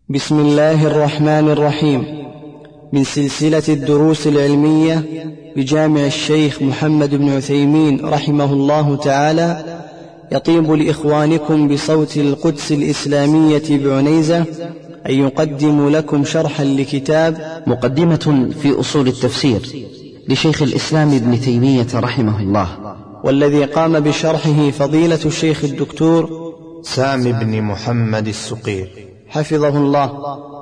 بسم الله الرحمن الرحيم. من سلسلة الدروس العلمية بجامع الشيخ محمد بن عثيمين رحمه الله تعالى، يطيب لإخوانكم بصوت القدس الإسلامية بعنيزة أن يقدم لكم شرحا لكتاب مقدمة في أصول التفسير لشيخ الإسلام ابن تيمية رحمه الله، والذي قام بشرحه فضيلة الشيخ الدكتور سامي بن محمد السقير حفظه الله.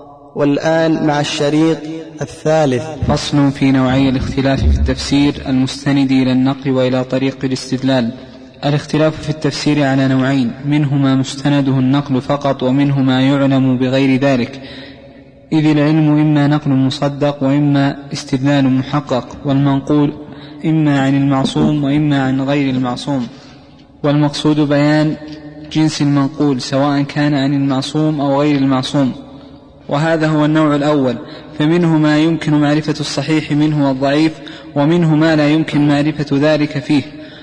والآن مع الشريط الثالث. فصل في نوعي الاختلاف في التفسير المستند إلى النقل وإلى طريق الاستدلال. الاختلاف في التفسير على نوعين: منه ما مستنده النقل فقط، ومنه ما يعلم بغير ذلك، إذ العلم إما نقل مصدق وإما استدلال محقق، والمنقول إما عن المعصوم وإما عن غير المعصوم، والمقصود بيان جنس المنقول سواء كان عن المعصوم أو غير المعصوم. وهذا هو النوع الأول، فمنه ما يمكن معرفة الصحيح منه والضعيف، ومنه ما لا يمكن معرفة ذلك فيه.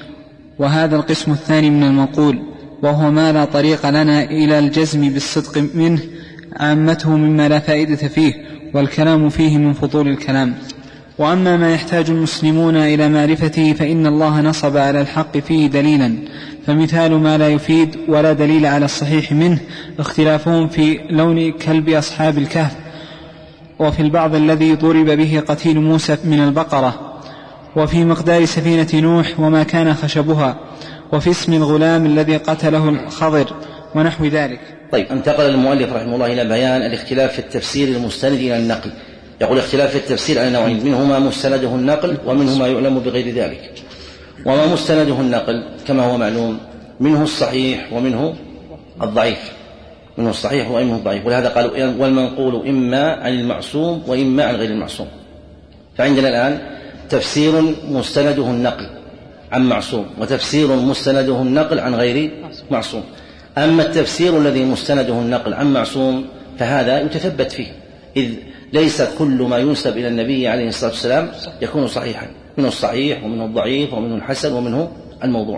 وهذا القسم الثاني من المنقول، وهو ما لا طريق لنا إلى الجزم بالصدق منه، عامته مما لا فائدة فيه، والكلام فيه من فضول الكلام. وأما ما يحتاج المسلمون إلى معرفته فإن الله نصب على الحق فيه دليلا، فمثال ما لا يفيد ولا دليل على الصحيح منه اختلافهم في لون كلب أصحاب الكهف، وفي البعض الذي ضرب به قتيل موسى من البقرة، وفي مقدار سفينة نوح وما كان خشبها، وفي اسم الغلام الذي قتله الخضر، ونحو ذلك. طيب، انتقل المؤلف رحمه الله إلى بيان الاختلاف في التفسير المستند إلى النقل. يقول اختلاف في التفسير على نوعين: منه ما مستنده النقل، ومنه ما يعلم بغير ذلك. وما مستنده النقل كما هو معلوم منه الصحيح ومنه الضعيف، منه الصحيح ومنه الضعيف. ولهذا قالوا والمنقول إما عن المعصوم وإما عن غير المعصوم. فعندنا الآن تفسير مستنده النقل عن معصوم، وتفسير مستنده النقل عن غير معصوم. أما التفسير الذي مستنده النقل عن معصوم فهذا يتثبت فيه، إذ ليس كل ما ينسب إلى النبي عليه الصلاة والسلام يكون صحيحا، منه الصحيح ومنه الضعيف ومنه الحسن ومنه الموضوع.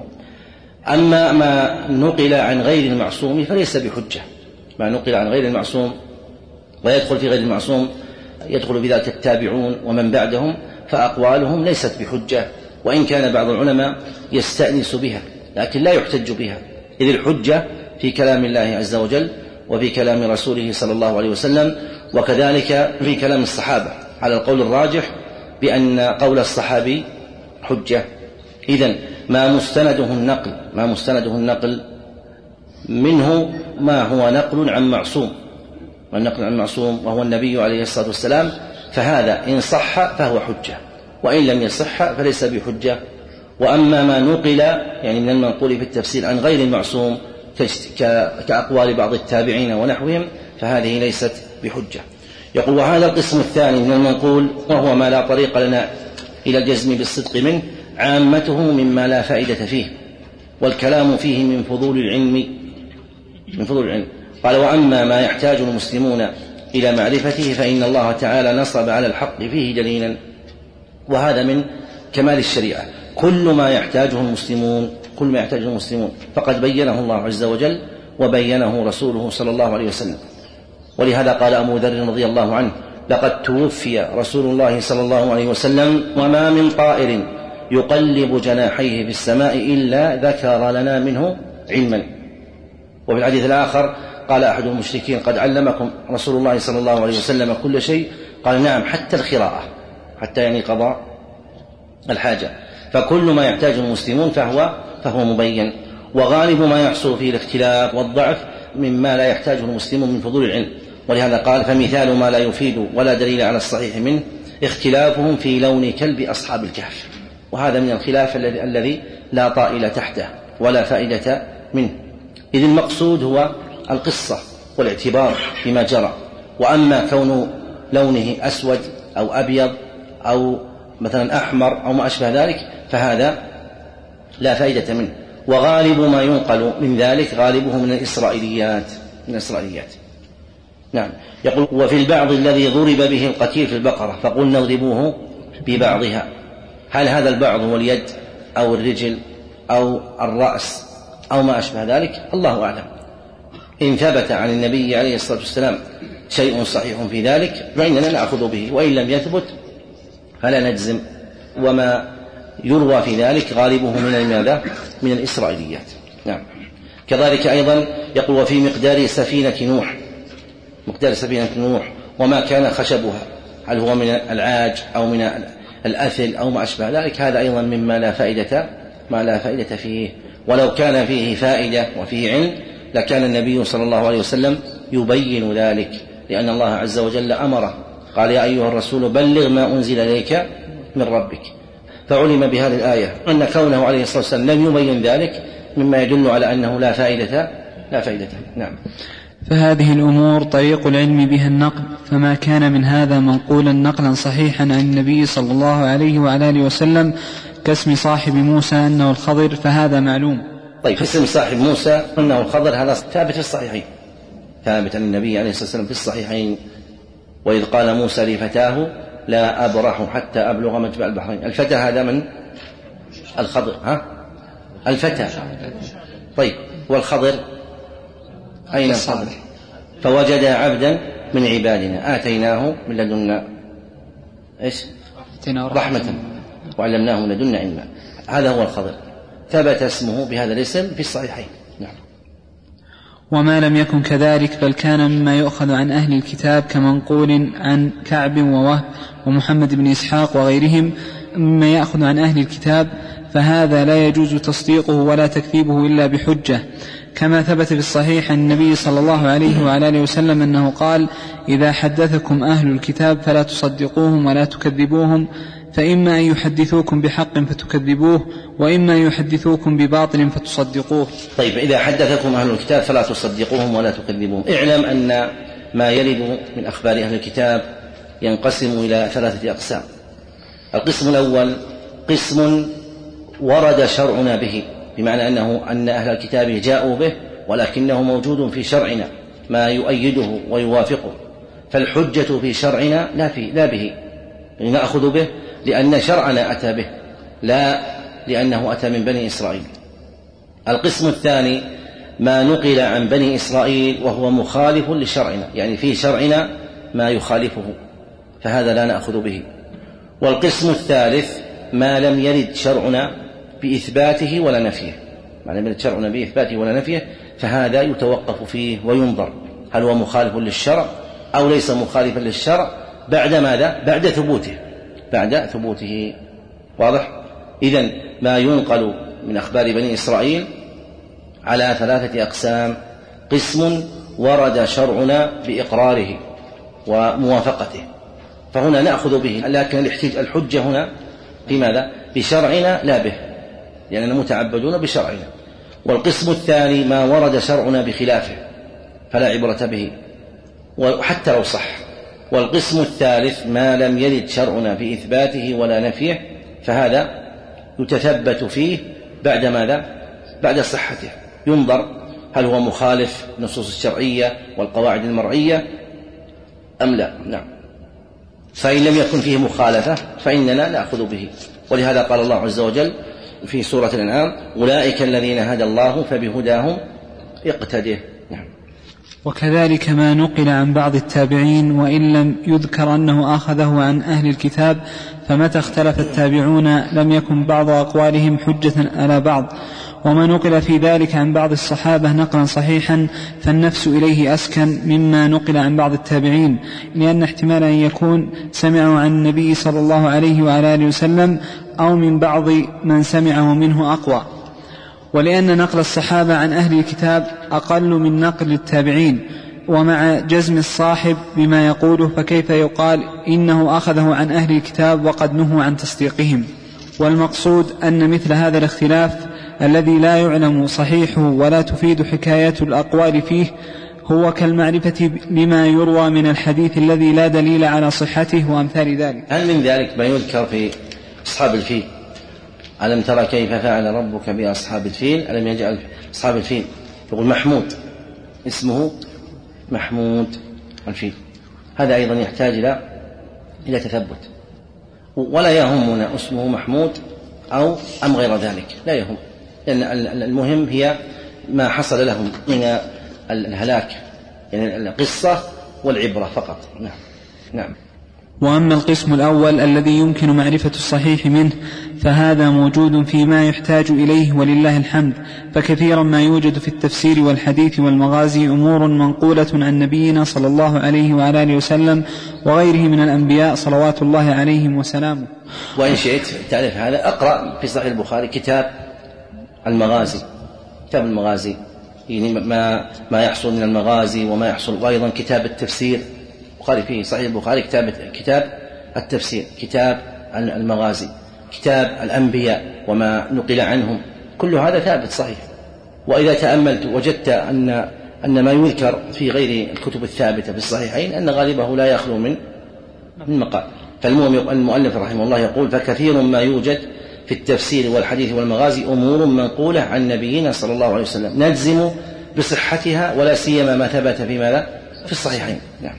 أما ما نقل عن غير المعصوم فليس بحجة. ما نقل عن غير المعصوم ويدخل في غير المعصوم يدخل بذلك التابعون ومن بعدهم، فأقوالهم ليست بحجة، وإن كان بعض العلماء يستأنس بها لكن لا يحتج بها، إذ الحجة في كلام الله عز وجل وفي كلام رسوله صلى الله عليه وسلم، وكذلك في كلام الصحابة، على القول الراجح بأن قول الصحابي حجة. إذن ما مستنده النقل منه ما هو نقل عن معصوم، والنقل عن معصوم وهو النبي عليه الصلاة والسلام، فهذا إن صح فهو حجة، وإن لم يصح فليس بحجة. وأما ما نقل يعني من المنقول في التفسير عن غير المعصوم كأقوال بعض التابعين ونحوهم فهذه ليست بحجة. يقول: وهذا القسم الثاني من المنقول، وهو ما لا طريق لنا إلى الجزم بالصدق منه، عامته مما لا فائدة فيه، والكلام فيه من فضول العلم. قال: وأما ما يحتاج المسلمون إلى معرفته فإن الله تعالى نصب على الحق فيه دليلا. وهذا من كمال الشريعة، كل ما يحتاجه المسلمون فقد بينه الله عز وجل وبينه رسوله صلى الله عليه وسلم. ولهذا قال أبو ذر رضي الله عنه: لقد توفي رسول الله صلى الله عليه وسلم وما من طائر يقلب جناحيه في السماء إلا ذكر لنا منه علما. وفي الحديث الآخر قال أحد المشركين: قد علمكم رسول الله صلى الله عليه وسلم كل شيء؟ قال: نعم، حتى الخراءة، حتى يعني قضاء الحاجة. فكل ما يحتاج المسلمون فهو مبين. وغالب ما يحصل فيه الاختلاف والضعف مما لا يحتاجه المسلمون من فضول العلم. ولهذا قال: فمثال ما لا يفيد ولا دليل على الصحيح منه اختلافهم في لون كلب أصحاب الكهف. وهذا من الخلاف الذي لا طائل تحته ولا فائدة منه، إذ المقصود هو القصة والاعتبار بما جرى. وأما كون لونه أسود أو أبيض أو مثلا أحمر أو ما أشبه ذلك فهذا لا فائدة منه. وغالب ما ينقل من ذلك غالبه من الإسرائيليات. نعم. يقول: وفي البعض الذي ضرب به القتيل في البقرة فقلنا اضربوه ببعضها. هل هذا البعض هو اليد أو الرجل أو الرأس أو ما أشبه ذلك؟ الله أعلم. إن ثبت عن النبي عليه الصلاة والسلام شيء صحيح في ذلك فإننا نأخذ به، وإن لم يثبت فلا نجزم. وما يروى في ذلك غالبه من الإسرائيليات. نعم. كذلك أيضا يقول وفي مقدار سفينة نوح وما كان خشبها، هل هو من العاج أو من الأثل أو ما أشبه ذلك، هذا أيضا مما لا فائدة فيه. ولو كان فيه فائدة وفيه علم لكان النبي صلى الله عليه وسلم يبين ذلك، لأن الله عز وجل أمره قال يا أيها الرسول بلغ ما أنزل إليك من ربك. فعلم بهذه الآية أن كونه عليه الصلاة والسلام لم يبين ذلك مما يدل على أنه لا فائدة. نعم. فهذه الأمور طريق العلم بها النقل، فما كان من هذا منقولا نقلا صحيحا عن النبي صلى الله عليه وعلى آله وسلم كاسم صاحب موسى أنه الخضر فهذا معلوم. طيب، اسم صاحب موسى أنه الخضر هذا ثابت في الصحيحين، ثابت عن النبي عليه الصلاة والسلام في الصحيحين. وإذ قال موسى لفتاه لا أبرح حتى أبلغ مجمع البحرين. الفتى هذا من الخضر، الفتى. طيب، والخضر أين الخضر؟ فوجد عبدا من عبادنا آتيناه من لدنا رحمة وعلمناه من لدنا علما. هذا هو الخضر، ثبت اسمه بهذا الاسم في الصحيحين. نعم. وما لم يكن كذلك بل كان مما يؤخذ عن أهل الكتاب كمنقول عن كعب ووهب ومحمد بن إسحاق وغيرهم مما يأخذ عن أهل الكتاب، فهذا لا يجوز تصديقه ولا تكذيبه إلا بحجة، كما ثبت في الصحيح عن النبي صلى الله عليه وعلى آله وسلم أنه قال إذا حدثكم أهل الكتاب فلا تصدقوهم ولا تكذبوهم، فإما أن يحدثوكم بحق فتكذبوه وإما يحدثوكم بباطل فتصدقوه. طيب، إذا حدثكم أهل الكتاب فلا تصدقوهم ولا تكذبوهم. اعلم أن ما يرد من أخبار أهل الكتاب ينقسم إلى 3 أقسام. القسم الأول قسم ورد شرعنا به، بمعنى أن أهل الكتاب جاءوا به ولكنه موجود في شرعنا ما يؤيده ويوافقه، فالحجة في شرعنا لا به، نأخذ به لأن شرعنا أتى به لا لأنه أتى من بني إسرائيل. القسم الثاني ما نقل عن بني إسرائيل وهو مخالف لشرعنا، يعني في شرعنا ما يخالفه، فهذا لا نأخذ به. والقسم الثالث ما لم يرد شرعنا بإثباته ولا نفيه، فهذا يتوقف فيه وينظر هل هو مخالف للشرع أو ليس مخالفا للشرع بعد ماذا؟ بعد ثبوته. واضح؟ إذن ما ينقل من أخبار بني إسرائيل على 3 أقسام: قسم ورد شرعنا بإقراره وموافقته، فهنا نأخذ به، لكن الحجة هنا في ماذا؟ بشرعنا لا به، لأننا متعبدون بشرعنا. والقسم الثاني ما ورد شرعنا بخلافه فلا عبرة به وحتى لو صح. والقسم الثالث ما لم يرد شرعنا بإثباته ولا نفيه، فهذا يتثبت فيه بعد ماذا؟ بعد صحته، ينظر هل هو مخالف النصوص الشرعية والقواعد المرعية أم لا. نعم. فإن لم يكن فيه مخالفة فإننا نأخذ به، ولهذا قال الله عز وجل في سورة الأنعام: أولئك الذين هدى الله فبهداهم اقتده. نعم. وكذلك ما نقل عن بعض التابعين وإن لم يذكر أنه أخذه عن أهل الكتاب، فمتى اختلف التابعون لم يكن بعض أقوالهم حجة على بعض. وما نقل في ذلك عن بعض الصحابة نقلا صحيحا فالنفس إليه أسكن مما نقل عن بعض التابعين، لأن احتمال أن يكون سمعوا عن النبي صلى الله عليه وعلى آله وسلم أو من بعض من سمعه منه أقوى، ولأن نقل الصحابة عن أهل الكتاب أقل من نقل التابعين، ومع جزم الصاحب بما يقوله فكيف يقال إنه أخذه عن أهل الكتاب وقد نهوا عن تصديقهم. والمقصود أن مثل هذا الاختلاف الذي لا يعلم صحيحه ولا تفيد حكايات الأقوال فيه هو كالمعرفة لما يروى من الحديث الذي لا دليل على صحته وأمثال ذلك. هل من ذلك ما يذكر في أصحاب الفيل؟ ألم ترى كيف فعل ربك بأصحاب الفيل؟ ألم يجعل أصحاب الفيل، يقول محمود، اسمه محمود الفيل، هذا أيضا يحتاج إلى تثبت، ولا يهمنا اسمه محمود أو أم غير ذلك، لا يهم، لأن المهم هي ما حصل لهم من الهلاك، يعني القصة والعبرة فقط. نعم. وأما القسم الأول الذي يمكن معرفة الصحيح منه فهذا موجود فيما يحتاج إليه ولله الحمد، فكثيرا ما يوجد في التفسير والحديث والمغازي أمور منقولة عن نبينا صلى الله عليه وعلى آله وسلم وغيره من الأنبياء صلوات الله عليهم وسلامه. وإن شئت تعرف هذا أقرأ في صحيح البخاري كتاب المغازي، كتاب المغازي يعني ما يحصل من المغازي وما يحصل، وأيضا كتاب التفسير البخاري فيه صحيح البخاري كتاب التفسير، كتاب المغازي، كتاب الأنبياء وما نقل عنهم، كل هذا ثابت صحيح. وإذا تأملت وجدت أن ما يذكر في غير الكتب الثابتة في الصحيحين أن غالبه لا يخلو من مقال. فالمؤلف رحمه الله يقول فكثير ما يوجد في التفسير والحديث والمغازي أمور منقولة عن نبينا صلى الله عليه وسلم نجزم بصحتها ولا سيما ما ثبت في ماذا؟ في الصحيحين. نعم.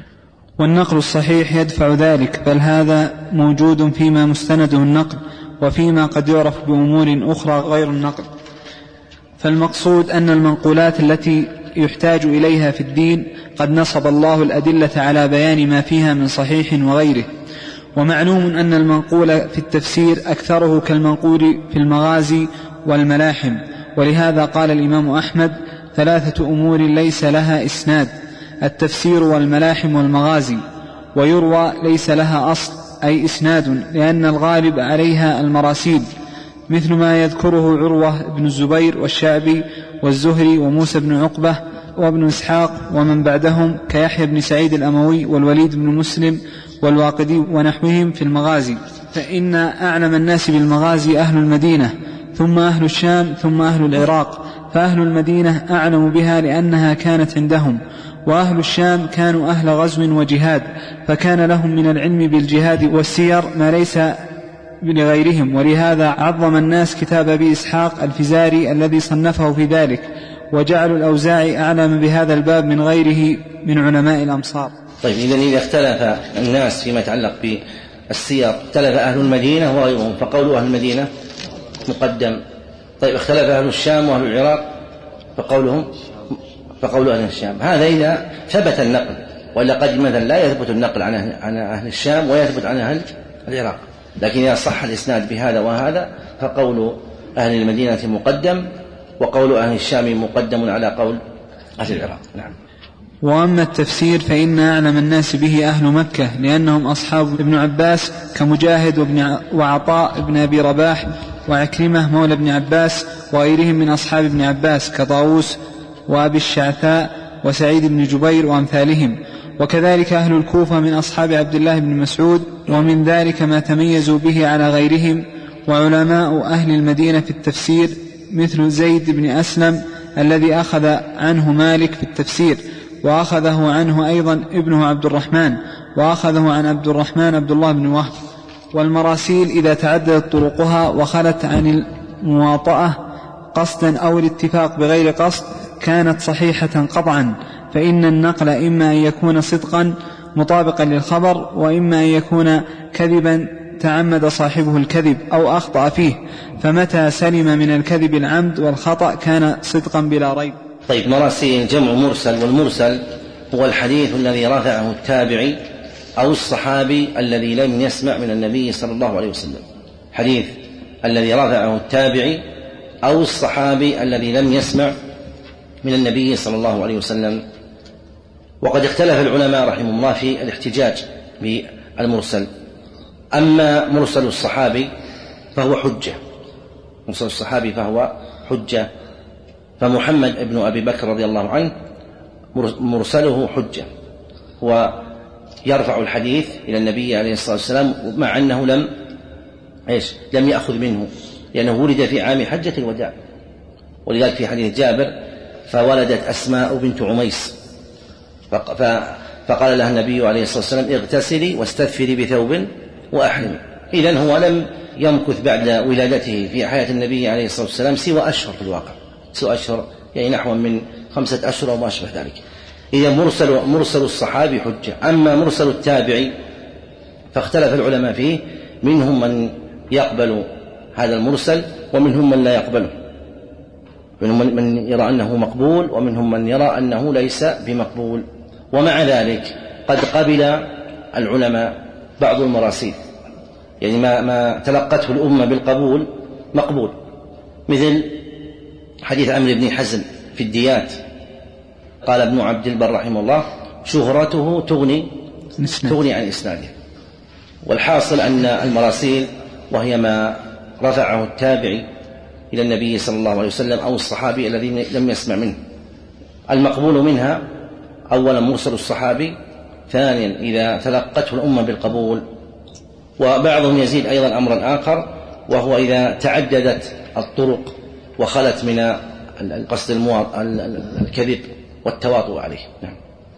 والنقل الصحيح يدفع ذلك، بل هذا موجود فيما مستنده النقل وفيما قد يعرف بأمور أخرى غير النقل. فالمقصود أن المنقولات التي يحتاج إليها في الدين قد نصب الله الأدلة على بيان ما فيها من صحيح وغيره. ومعلوم أن المنقول في التفسير أكثره كالمنقول في المغازي والملاحم، ولهذا قال الإمام أحمد 3 أمور ليس لها إسناد: التفسير والملاحم والمغازي. ويروى ليس لها أصل أي إسناد، لأن الغالب عليها المراسيل، مثل ما يذكره عروة بن الزبير والشعبي والزهري وموسى بن عقبة وابن إسحاق ومن بعدهم كيحيى بن سعيد الأموي والوليد بن مسلم والواقدي ونحوهم في المغازي. فإن أعلم الناس بالمغازي أهل المدينة، ثم أهل الشام، ثم أهل العراق، فأهل المدينة أعلم بها لأنها كانت عندهم، وأهل الشام كانوا أهل غزو وجهاد، فكان لهم من العلم بالجهاد والسير ما ليس لغيرهم، ولهذا عظم الناس كتاب أبي إسحاق الفزاري الذي صنفه في ذلك، وجعلوا الأوزاعي أعلم بهذا الباب من غيره من علماء الأمصار. طيب، إذا اختلف الناس فيما يتعلق بالسير، اختلف أهل المدينة وغيرهم، فقول أهل المدينة مقدم. طيب، اختلف أهل الشام وأهل العراق، فقول أهل الشام. هذا إذا ثبت النقل، ولا قد مثلا لا يثبت النقل عن أهل الشام ويثبت عن أهل العراق، لكن إذا صح الإسناد بهذا وهذا فقول أهل المدينة مقدم، وقول أهل الشام مقدم على قول أهل العراق. نعم. وأما التفسير فإن أعلم الناس به أهل مكة، لأنهم أصحاب ابن عباس كمجاهد وعطاء ابن أبي رباح وعكرمة مولى ابن عباس وغيرهم من أصحاب ابن عباس كطاووس وأبي الشعثاء وسعيد بن جبير وأمثالهم. وكذلك أهل الكوفة من أصحاب عبد الله بن مسعود، ومن ذلك ما تميزوا به على غيرهم. وعلماء أهل المدينة في التفسير مثل زيد بن أسلم الذي أخذ عنه مالك في التفسير، وأخذه عنه أيضا ابنه عبد الرحمن، وأخذه عن عبد الرحمن عبد الله بن وهب. والمراسيل إذا تعددت طرقها وخلت عن المواطأة قصدا أو الاتفاق بغير قصد كانت صحيحة قطعا، فإن النقل إما أن يكون صدقا مطابقا للخبر، وإما أن يكون كذبا تعمد صاحبه الكذب أو أخطأ فيه، فمتى سلم من الكذب العمد والخطأ كان صدقا بلا ريب. طيب، مراسيل جمع مرسل، والمرسل هو الحديث الذي رفعه التابعي أو الصحابي الذي لم يسمع من النبي صلى الله عليه وسلم. حديث الذي رفعه التابعي أو الصحابي الذي لم يسمع من النبي صلى الله عليه وسلم. وقد اختلف العلماء رحمه الله في الاحتجاج بالمرسل. أما مرسل الصحابي فهو حجة، مرسل الصحابي فهو حجة، فمحمد ابن أبي بكر رضي الله عنه مرسله حجة، ويرفع الحديث إلى النبي عليه الصلاة والسلام مع أنه لم يأخذ منه، لأنه ولد في عام حجة الوداع. ولذلك في حديث جابر فولدت أسماء بنت عميس فقال لها النبي عليه الصلاة والسلام اغتسلي واستثفري بثوب وأحرمي. إذن هو لم يمكث بعد ولادته في حياة النبي عليه الصلاة والسلام سوى أشهر، في الواقع سوى أشهر، يعني نحو من 5 أشهر وما أشبه ذلك. إذا مرسل الصحابي حجة. أما مرسل التابعي فاختلف العلماء فيه، منهم من يقبل هذا المرسل ومنهم من لا يقبله، منهم من يرى أنه مقبول ومنهم من يرى أنه ليس بمقبول. ومع ذلك قد قبل العلماء بعض المراسيل، يعني ما تلقته الأمة بالقبول مقبول، مثل حديث عمرو بن حزم في الديات. قال ابن عبد البر رحمه الله: شهرته تغني عن إسناده. والحاصل أن المراسيل وهي ما رفعه التابعي إلى النبي صلى الله عليه وسلم أو الصحابي الذي لم يسمع منه، المقبول منها أولا مرسل الصحابي، ثانيا إذا تلقته الأمة بالقبول. وبعضهم يزيد أيضا أمرا آخر، وهو إذا تعددت الطرق وخلت من القصد الكذب والتواطؤ عليه. نعم.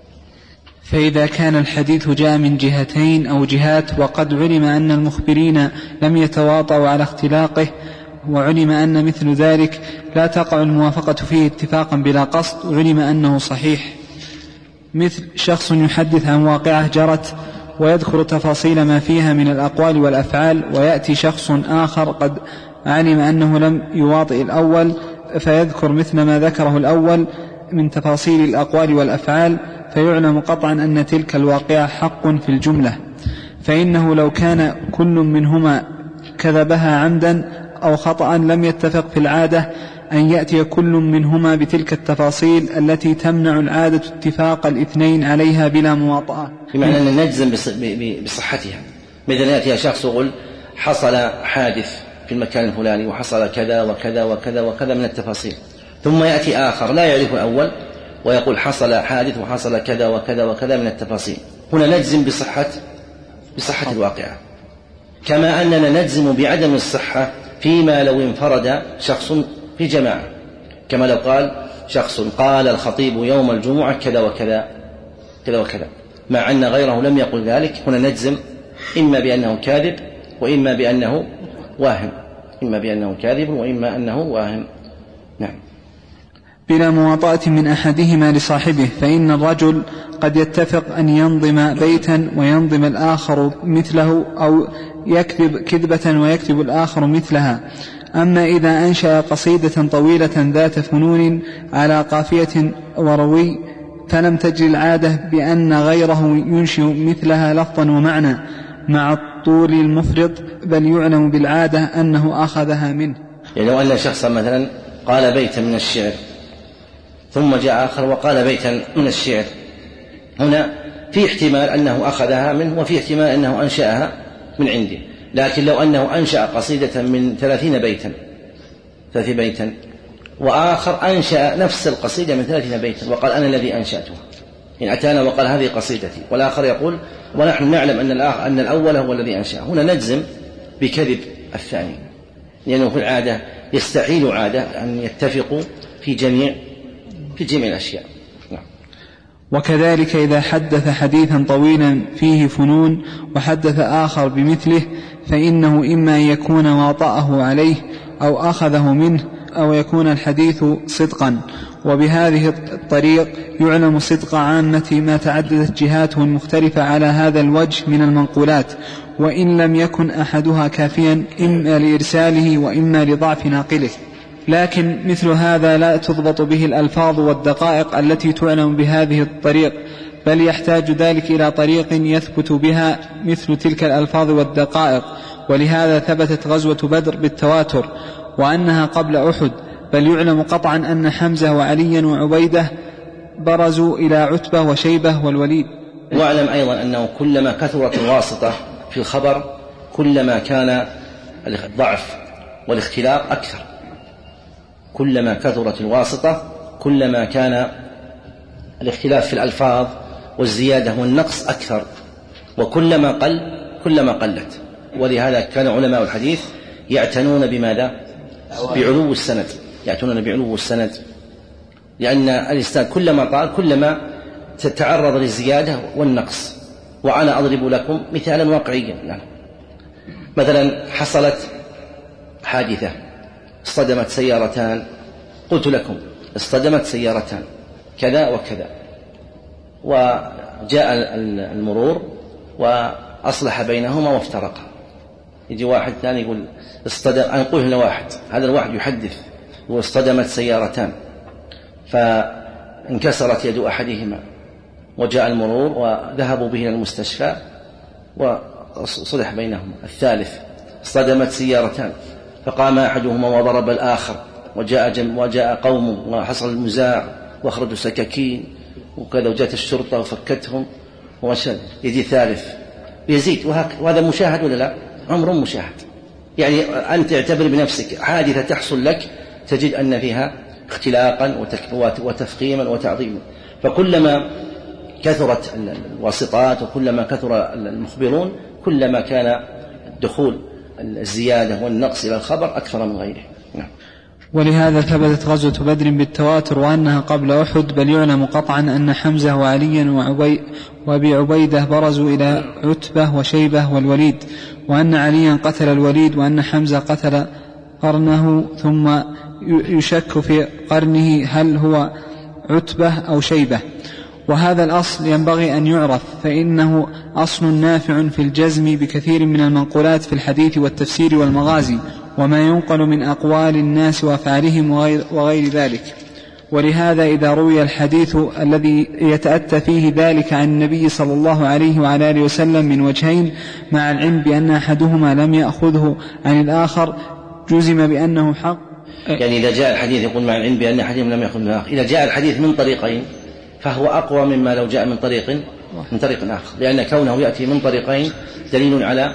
فإذا كان الحديث جاء من جهتين أو جهات وقد علم أن المخبرين لم يتواطؤوا على اختلاقه، وعلم أن مثل ذلك لا تقع الموافقة فيه اتفاقا بلا قصد، وعلم أنه صحيح، مثل شخص يحدث عن واقعة جرت ويذكر تفاصيل ما فيها من الأقوال والأفعال، ويأتي شخص آخر قد علم أنه لم يواطئ الأول فيذكر مثل ما ذكره الأول من تفاصيل الأقوال والأفعال، فيعلم قطعا أن تلك الواقعة حق في الجملة. فإنه لو كان كل منهما كذبها عمدا أو خطأ لم يتفق في العادة أن يأتي كل منهما بتلك التفاصيل التي تمنع العادة اتفاق الاثنين عليها بلا مواطأة، بمعنى أن نجزم بصحتها. مثلا يأتي شخص يقول: حصل حادث في المكان الفلاني وحصل كذا وكذا وكذا وكذا من التفاصيل، ثم يأتي آخر لا يعرف الأول ويقول: حصل حادث وحصل كذا وكذا وكذا من التفاصيل. هنا نجزم بصحة الواقعة، كما أننا نجزم بعدم الصحة فيما لو انفرد شخص في جماعة، كما لو قال شخص: قال الخطيب يوم الجمعة كذا وكذا كذا وكذا، مع أن غيره لم يقل ذلك. هنا نجزم إما بأنه كاذب وإما بأنه واهم، إما بأنه كاذب وإما أنه واهم. نعم. بلا مواطأة من أحدهما لصاحبه، فإن الرجل قد يتفق أن ينظم بيتا وينظم الآخر مثله، أو يكذب كذبة ويكذب الآخر مثلها. أما إذا أنشأ قصيدة طويلة ذات فنون على قافية وروي، فلم تجري العادة بأن غيره ينشئ مثلها لفظا ومعنى مع الطول المفرط، بل يعلم بالعادة أنه أخذها منه. يعني لو أن شخصا مثلا قال بيتا من الشعر ثم جاء آخر وقال بيتا من الشعر، هنا في احتمال أنه أخذها منه وفي احتمال أنه أنشأها من عنده. لكن لو أنه أنشأ قصيدة من 30 بيتا وآخر أنشأ نفس القصيدة من 30 بيتا وقال: أنا الذي أنشأتها، إن أتانا وقال: هذه قصيدتي، والآخر يقول: ونحن نعلم أن الأول هو الذي أنشأ، هنا نجزم بكذب الثاني، لأنه في العادة يستحيل عادة أن يتفقوا في جميع الأشياء. نعم. وكذلك إذا حدث حديثا طويلا فيه فنون وحدث آخر بمثله، فإنه إما أن يكون واطأه عليه أو أخذه منه، أو يكون الحديث صدقا. وبهذه الطريق يعلم صدق عامة ما تعددت جهاته المختلفة على هذا الوجه من المنقولات، وإن لم يكن أحدها كافيا إما لإرساله وإما لضعف ناقله. لكن مثل هذا لا تضبط به الألفاظ والدقائق التي تعلم بهذه الطريق، بل يحتاج ذلك إلى طريق يثبت بها مثل تلك الألفاظ والدقائق. ولهذا ثبتت غزوة بدر بالتواتر وأنها قبل أحد، بل يعلم قطعا أن حمزة وعليا وعبيدة برزوا إلى عتبة وشيبة والوليد. واعلم أيضا أنه كلما كثرت الواسطة في الخبر كلما كان الضعف والاختلاط أكثر، كلما كثرت الواسطة كلما كان الاختلاف في الألفاظ والزيادة والنقص أكثر، وكلما قل كلما قلت. ولهذا كان علماء الحديث يعتنون بماذا؟ بعلو السند، يعتنون بعلو السند، لأن الإسناد كلما طال كلما تتعرض للزيادة والنقص. وأنا أضرب لكم مثالا واقعيا. يعني مثلا حصلت حادثة، اصطدمت سيارتان، قلت لكم اصطدمت سيارتان كذا وكذا، وجاء المرور وأصلح بينهما وافترقا. يجي واحد ثاني يقول أنا أقول هنا واحد، هذا الواحد يحدث واصطدمت سيارتان فانكسرت يد أحدهما وجاء المرور وذهبوا به إلى المستشفى وصلح بينهم. الثالث اصطدمت سيارتان فقام أحدهما وضرب الآخر وجاء قوم وحصل النزاع وأخرجوا سكاكين وكذا وجاءت الشرطة وفكتهم يجي ثالث يزيد وهذا مشاهد ولا لا؟ أمر مشاهد. يعني أنت اعتبر بنفسك حادثة تحصل لك تجد أن فيها اختلاقا وتفخيما وتعظيما. فكلما كثرت الواسطات وكلما كثر المخبرون كلما كان دخول الزيادة والنقص إلى الخبر أكثر من غيره. ولهذا ثبتت غزوة بدر بالتواتر وأنها قبل أحد، بل يعلم قطعا أن حمزة وعليا وأبي عبيدة برزوا إلى عتبة وشيبة والوليد، وأن عليا قتل الوليد، وأن حمزة قتل قرنه، ثم يشك في قرنه هل هو عتبة أو شيبة. وهذا الأصل ينبغي أن يعرف، فإنه أصل نافع في الجزم بكثير من المنقولات في الحديث والتفسير والمغازي وما ينقل من أقوال الناس وأفعالهم وغير ذلك. ولهذا إذا روي الحديث الذي يتأتى فيه ذلك عن النبي صلى الله عليه وعلى آله وسلم من وجهين، مع العلم بأن أحدهما لم يأخذه عن الآخر، جزم بأنه حق. يعني إذا جاء الحديث يقول مع العلم بأن أحدهم لم يأخذ من الآخر، إذا جاء الحديث من طريقين فهو أقوى مما لو جاء من طريق آخر، لأن كونه يأتي من طريقين دليل على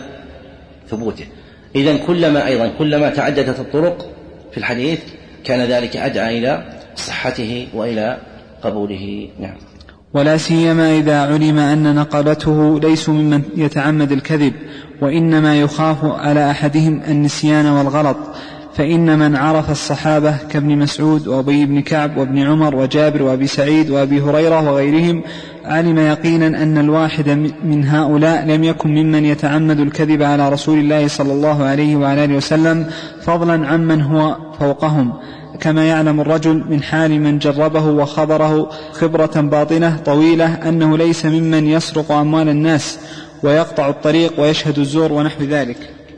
ثبوته. إذن كلما تعددت الطرق في الحديث كان ذلك أدعى إلى صحته وإلى قبوله. نعم. ولا سيما إذا علم أن نقلته ليسوا ممن يتعمد الكذب، وإنما يخاف على أحدهم النسيان والغلط. فإن من عرف الصحابة كابن مسعود وأبي بن كعب وابن عمر وجابر وأبي سعيد وأبي هريرة وغيرهم علم يقينا أن الواحد من هؤلاء لم يكن ممن يتعمد الكذب على رسول الله صلى الله عليه وعلى آله وسلم، فضلا عمن هو فوقهم، كما يعلم الرجل من حال من جربه وخبره خبرة باطنة طويلة أنه ليس ممن يسرق أموال الناس ويقطع الطريق ويشهد الزور ونحو ذلك.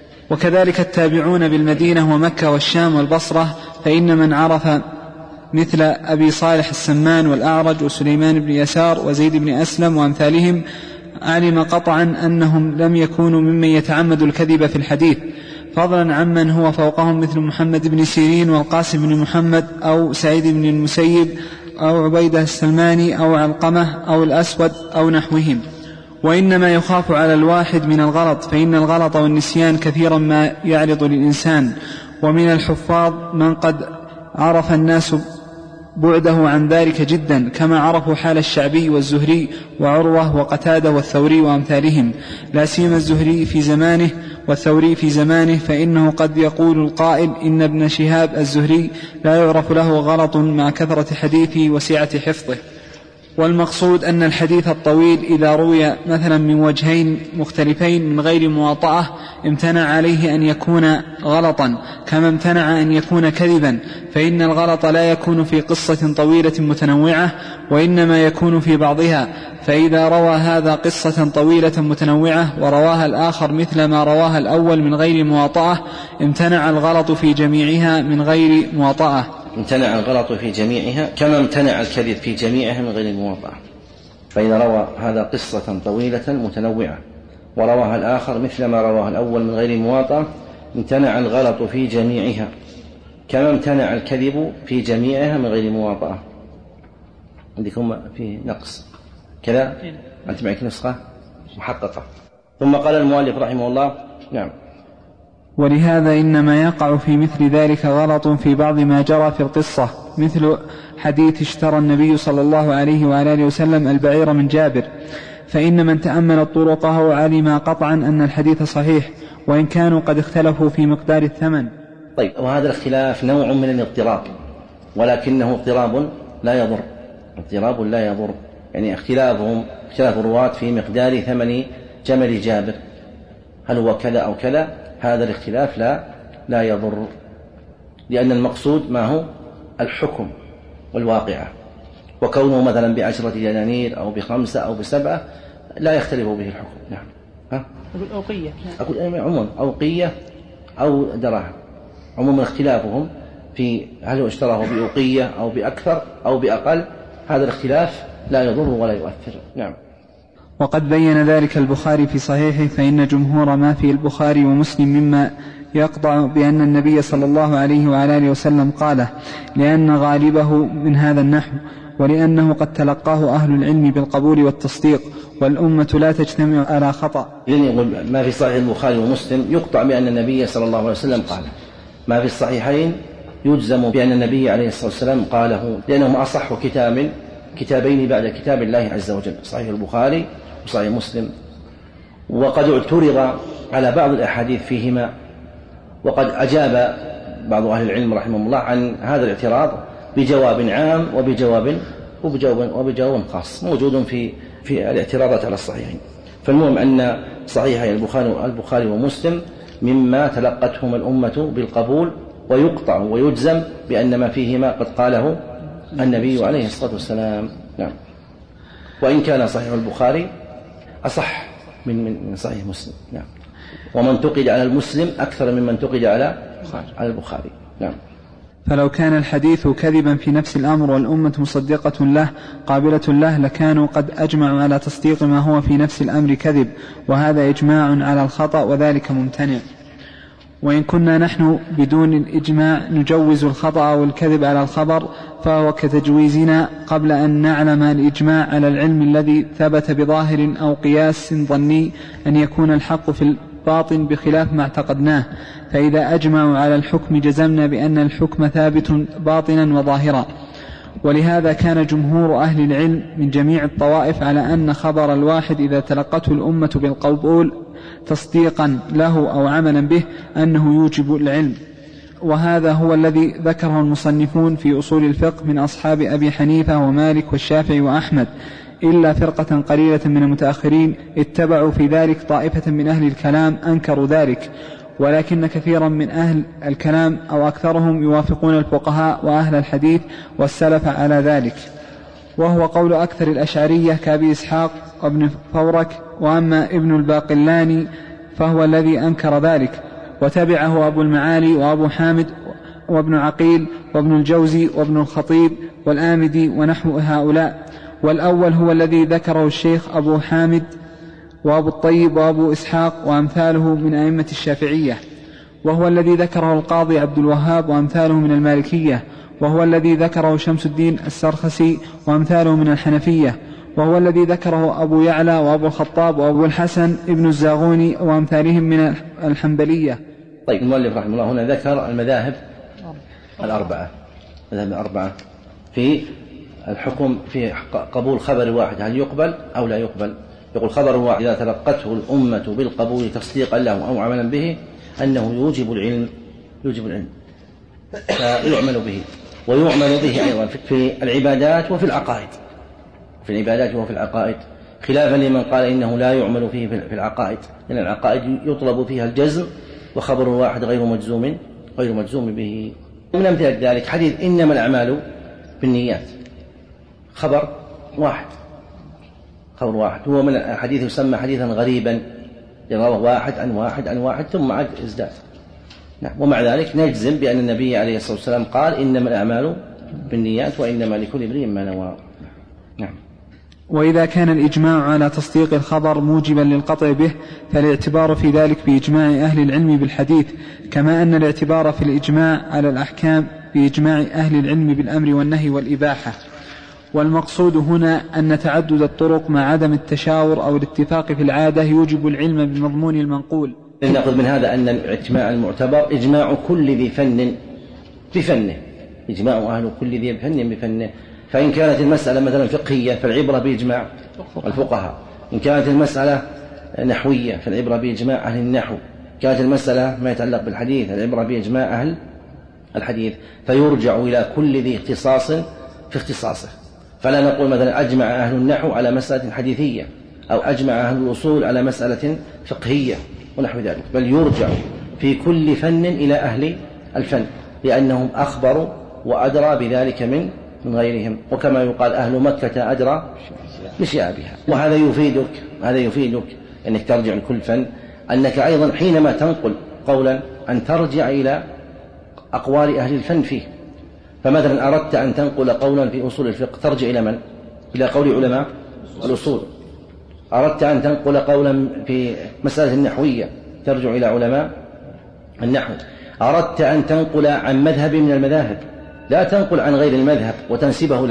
وكذلك التابعون بالمدينة ومكة والشام والبصرة، فإن من عرف مثل أبي صالح السمان والأعرج وسليمان بن يسار وزيد بن أسلم وأمثالهم علم قطعا أنهم لم يكونوا ممن يتعمد الكذب في الحديث، فضلا عمن هو فوقهم مثل محمد بن سيرين والقاسم بن محمد أو سعيد بن المسيب أو عبيدة السلماني أو علقمة أو الأسود أو نحوهم. وإنما يخاف على الواحد من الغلط، فإن الغلط والنسيان كثيرا ما يعرض للإنسان. ومن الحفاظ من قد عرف الناس بعده عن ذلك جدا، كما عرفوا حال الشعبي والزهري وعروة وقتادة والثوري وأمثالهم، لا سيما الزهري في زمانه والثوري في زمانه، فإنه قد يقول القائل إن ابن شهاب الزهري لا يعرف له غلط مع كثرة حديثه وسعة حفظه. والمقصود أن الحديث الطويل إذا روي مثلا من وجهين مختلفين من غير مواطأة امتنع عليه أن يكون غلطا، كما امتنع أن يكون كذبا، فإن الغلط لا يكون في قصة طويلة متنوعة، وإنما يكون في بعضها. فإذا روى هذا قصة طويلة متنوعة ورواها الآخر مثل ما رواها الأول من غير مواطأة، امتنع الغلط في جميعها من غير مواطأة. امتنع الغلط في جميعها كما امتنع الكذب في جميعها من غير المواطأة. فإذا روى هذا قصة طويلة متنوعة ورواها الآخر مثل ما رواها الأول من غير مواطأة، امتنع الغلط في جميعها كما امتنع الكذب في جميعها من غير مواطأة. عندكم في نقص كذا؟ أنت معك نسخة محققة. ثم قال المؤلف رحمه الله: نعم. ولهذا إنما يقع في مثل ذلك غلط في بعض ما جرى في القصة، مثل حديث اشترى النبي صلى الله عليه وعلى آله وسلم البعير من جابر، فإن من تأمل طرقه علم قطعا أن الحديث صحيح، وإن كانوا قد اختلفوا في مقدار الثمن. طيب، وهذا الاختلاف نوع من الاضطراب، ولكنه اضطراب لا يضر، يعني اختلاف الرواة في مقدار ثمن جمل جابر، هل هو كذا أو كذا، هذا الاختلاف لا يضر، لأن المقصود ما هو الحكم والواقعة، وكونه مثلا ب10 دنانير أو ب5 أو ب7 لا يختلف به الحكم. نعم. أقول أوقية، عموما أوقية أو دراهم، عموما اختلافهم في هل هو اشتراه بأوقية أو بأكثر أو بأقل، هذا الاختلاف لا يضر ولا يؤثر. نعم. وقد بين ذلك البخاري في صحيحه، فإن جمهور ما في البخاري ومسلم مما يقطع بأن النبي صلى الله عليه وعلى آله وسلم قاله، لأن غالبه من هذا النحو، ولأنه قد تلقاه أهل العلم بالقبول والتصديق، والأمة لا تجتمع على خطأ. يقول ما في صحيح البخاري ومسلم يقطع بأن النبي صلى الله عليه وسلم قاله، ما في الصحيحين يجزم بأن النبي عليه الصلاة والسلام قاله، لأنهم أصح كتابين بعد كتاب الله عز وجل، صحيح البخاري وصحيح مسلم. وقد اعترض على بعض الأحاديث فيهما، وقد أجاب بعض أهل العلم رحمه الله عن هذا الاعتراض بجواب عام وبجواب خاص موجود في الاعتراضات على الصحيحين. فالمهم أن صحيحي البخاري ومسلم مما تلقتهم الأمة بالقبول، ويقطع ويجزم بأن ما فيهما قد قاله النبي عليه الصلاة والسلام. نعم. وإن كان صحيح البخاري أصح من صحيح مسلم. نعم. ومن انتقد على المسلم أكثر ممن انتقد على البخاري. نعم. فلو كان الحديث كذبا في نفس الأمر والأمة مصدقة له قابلة له، لكانوا قد أجمعوا على تصديق ما هو في نفس الأمر كذب، وهذا إجماع على الخطأ، وذلك ممتنع. وإن كنا نحن بدون الإجماع نجوز الخطأ والكذب على الخبر، فهو كتجويزنا قبل أن نعلم الإجماع على العلم الذي ثبت بظاهر أو قياس ظني أن يكون الحق في الباطن بخلاف ما اعتقدناه. فإذا أجمعوا على الحكم جزمنا بأن الحكم ثابت باطنا وظاهرا. ولهذا كان جمهور أهل العلم من جميع الطوائف على أن خبر الواحد إذا تلقته الأمة بالقبول تصديقا له أو عملا به أنه يوجب العلم. وهذا هو الذي ذكره المصنفون في أصول الفقه من أصحاب أبي حنيفة ومالك والشافعي وأحمد، إلا فرقة قليلة من المتأخرين اتبعوا في ذلك طائفة من أهل الكلام أنكروا ذلك، ولكن كثيرا من أهل الكلام أو أكثرهم يوافقون الفقهاء وأهل الحديث والسلف على ذلك، وهو قول أكثر الأشعرية كأبي إسحاق وابن فورك. وأما ابن الباقلاني فهو الذي أنكر ذلك، وتبعه أبو المعالي وأبو حامد وابن عقيل وابن الجوزي وابن الخطيب والآمدي ونحو هؤلاء. والأول هو الذي ذكره الشيخ أبو حامد وأبو الطيب وأبو إسحاق وأمثاله من أئمة الشافعية، وهو الذي ذكره القاضي عبد الوهاب وأمثاله من المالكية، وهو الذي ذكره شمس الدين السرخسي وأمثاله من الحنفية، وهو الذي ذكره أبو يعلى وأبو الخطاب وأبو الحسن ابن الزاغوني وأمثالهم من الحنبلية. طيب، المؤلف رحمه الله هنا ذكر المذاهب الأربعة في الحكم في قبول خبر واحد، هل يقبل أو لا يقبل. يقول خبر واحد إذا تلقته الأمة بالقبول تصديقا له أو عملا به أنه يوجب العلم فيعمل به، ويعمل به أيضا في العبادات وفي العقائد، خلافا لمن قال إنه لا يعمل فيه في العقائد، لأن العقائد يطلب فيها الجزم، وخبر واحد غير مجزوم به. من أمثلة ذلك حديث إنما الأعمال بالنيات، خبر واحد هو من الحديث يسمى حديثا غريبا، رواه واحد عن واحد ثم عد ازداد. نعم. ومع ذلك نجزم بأن النبي عليه الصلاة والسلام قال إنما الأعمال بالنيات وإنما لكل امرئ ما نوى. نعم. وإذا كان الإجماع على تصديق الخبر موجبا للقطع به، فالاعتبار في ذلك بإجماع أهل العلم بالحديث، كما أن الاعتبار في الإجماع على الأحكام بإجماع أهل العلم بالأمر والنهي والإباحة. والمقصود هنا أن تعدد الطرق مع عدم التشاور أو الاتفاق في العادة يوجب العلم بمضمون المنقول. نأخذ من هذا أن الاجماع المعتبر إجماع كل ذي فن بفنه، إجماع أهل كل ذي فن بفنه. فإن كانت المسألة مثلا فقهية فالعبرة بإجماع الفقهاء، إن كانت المسألة نحوية فالعبرة بإجماع أهل النحو، كانت المسألة ما يتعلق بالحديث العبرة بإجماع أهل الحديث، فيرجع إلى كل ذي اختصاص في اختصاصه. فلا نقول مثلا أجمع أهل النحو على مسألة حديثية، أو أجمع أهل الأصول على مسألة فقهية ونحو ذلك، بل يرجع في كل فن إلى أهل الفن، لأنهم أخبروا وأدرى بذلك من غيرهم. وكما يقال أهل مكة أدرى بشعبها. وهذا يفيدك أنك ترجع لكل فن، أنك أيضا حينما تنقل قولا أن ترجع إلى أقوال أهل الفن فيه. فمثلا أردت أن تنقل قولا في أصول الفقه ترجع إلى من؟ إلى قول علماء الأصول. أردت أن تنقل قولا في مسألة النحوية ترجع إلى علماء النحو. أردت أن تنقل عن مذهب من المذاهب، لا تنقل عن غير المذهب وتنسبه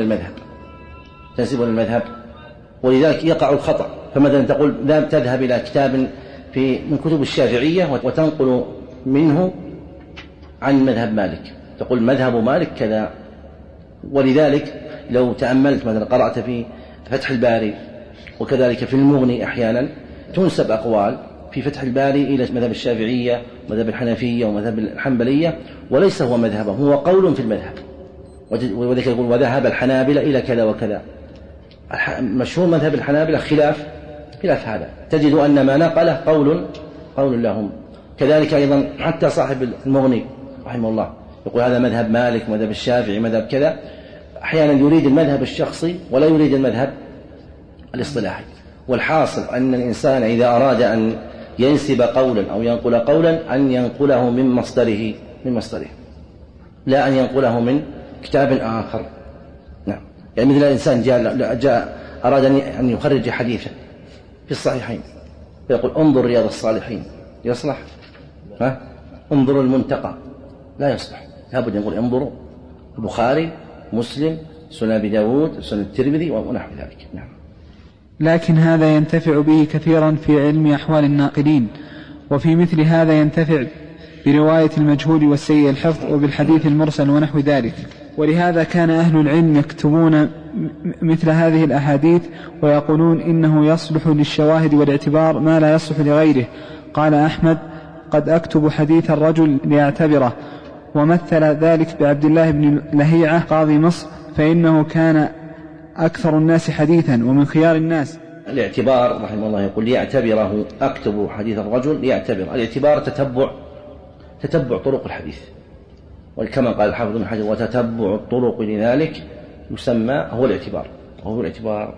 للمذهب، ولذلك يقع الخطأ. فمثلا تقول تذهب إلى كتاب من كتب الشافعية وتنقل منه عن مذهب مالك، تقول مذهب مالك كذا. ولذلك لو تأملت مثلا قرأت في فتح الباري وكذلك في المغني أحيانا تنسب أقوال في فتح الباري إلى مذهب الشافعية ومذهب الحنفية ومذهب الحنبلية، وليس هو مذهبهم، هو قول في المذهب. وذلك يقول وذهب الحنابلة إلى كذا وكذا. مشهور مذهب الحنابلة خلاف هذا، تجد أن ما نقله قول لهم. كذلك أيضا حتى صاحب المغني رحمه الله يقول هذا مذهب مالك مذهب الشافعي مذهب كذا، أحيانا يريد المذهب الشخصي ولا يريد المذهب الاصطلاحي. والحاصل أن الإنسان إذا أراد أن ينسب قولا أو ينقل قولا أن ينقله من مصدره لا أن ينقله من كتاب آخر. نعم. يعني مثل الإنسان جاء أراد أن يخرج حديثا في الصحيحين فيقول انظر رياض الصالحين، يصلح؟ انظروا المنتقى، لا يصلح. لابد يقول انظروا البخاري مسلم سنن أبي داود سنن الترمذي ونحو ذلك. نعم. لكن هذا ينتفع به كثيرا في علم أحوال الناقلين، وفي مثل هذا ينتفع برواية المجهول والسيء الحفظ وبالحديث المرسل ونحو ذلك. ولهذا كان أهل العلم يكتبون مثل هذه الأحاديث ويقولون إنه يصلح للشواهد والاعتبار ما لا يصلح لغيره. قال أحمد قد أكتب حديث الرجل ليعتبره، ومثل ذلك بعبد الله بن لهيعة قاضي مصر، فإنه كان أكثر الناس حديثا ومن خيار الناس. الاعتبار رحمه الله يقول ليعتبره، أكتب حديث الرجل ليعتبر. الاعتبار تتبع طرق الحديث، وكما قال الحافظ بن حجر وتتبع الطرق لذلك يسمى هو الاعتبار.